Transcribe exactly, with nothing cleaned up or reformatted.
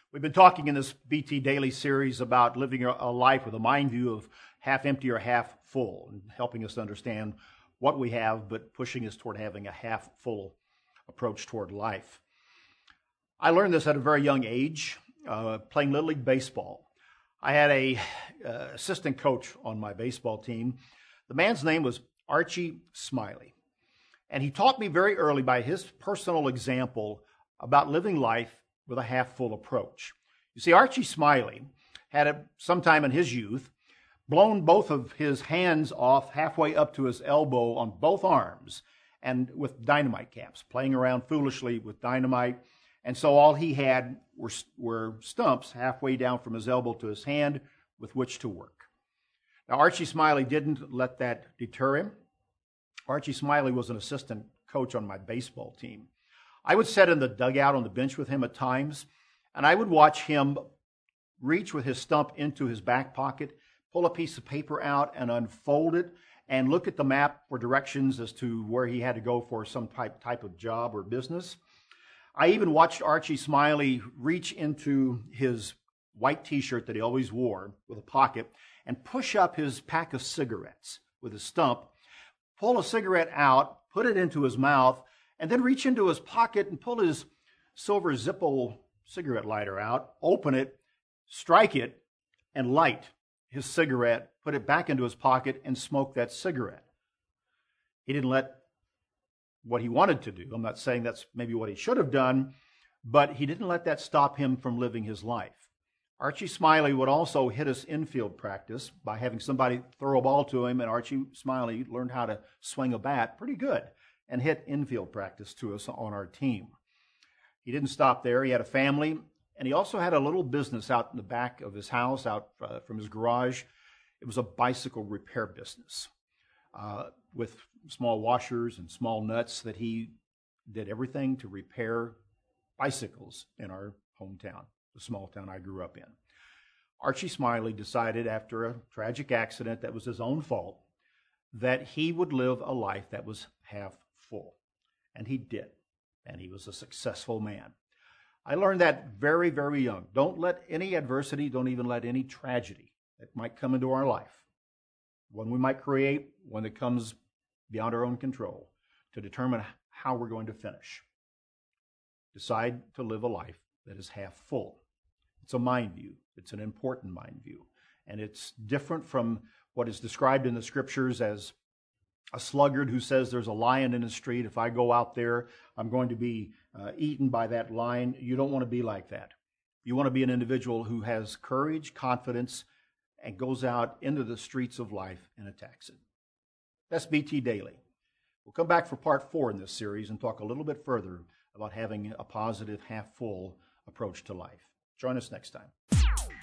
We've been talking in this B T Daily series about living a life with a mind view of half empty or half full, and helping us to understand what we have, but pushing us toward having a half full approach toward life. I learned this at a very young age, uh, playing Little League Baseball. I had a uh, assistant coach on my baseball team. The man's name was Archie Smiley, and he taught me very early by his personal example about living life with a half-full approach. You see, Archie Smiley had, at some time in his youth, blown both of his hands off halfway up to his elbow on both arms, and with dynamite caps, playing around foolishly with dynamite. And so all he had were, were stumps halfway down from his elbow to his hand with which to work. Now, Archie Smiley didn't let that deter him. Archie Smiley was an assistant coach on my baseball team. I would sit in the dugout on the bench with him at times, and I would watch him reach with his stump into his back pocket, pull a piece of paper out and unfold it, and look at the map for directions as to where he had to go for some type, type of job or business. I even watched Archie Smiley reach into his white t-shirt that he always wore with a pocket and push up his pack of cigarettes with his stump, pull a cigarette out, put it into his mouth, and then reach into his pocket and pull his silver Zippo cigarette lighter out, open it, strike it, and light his cigarette, put it back into his pocket, and smoke that cigarette. He didn't let what he wanted to do. I'm not saying that's maybe what he should have done, but he didn't let that stop him from living his life. Archie Smiley would also hit us infield practice by having somebody throw a ball to him, and Archie Smiley learned how to swing a bat pretty good and hit infield practice to us on our team. He didn't stop there. He had a family, and he also had a little business out in the back of his house, out uh, from his garage. It was a bicycle repair business uh, with small washers and small nuts that he did everything to repair bicycles in our hometown, the small town I grew up in. Archie Smiley decided after a tragic accident that was his own fault that he would live a life that was half full. And he did. And he was a successful man. I learned that very, very young. Don't let any adversity, don't even let any tragedy that might come into our life, one we might create, one that comes beyond our own control, to determine how we're going to finish. Decide to live a life that is half full. It's a mind view. It's an important mind view. And it's different from what is described in the scriptures as a sluggard who says there's a lion in the street. If I go out there, I'm going to be uh, eaten by that lion. You don't want to be like that. You want to be an individual who has courage, confidence, and goes out into the streets of life and attacks it. That's B T Daily. We'll come back for part four in this series and talk a little bit further about having a positive, half-full approach to life. Join us next time.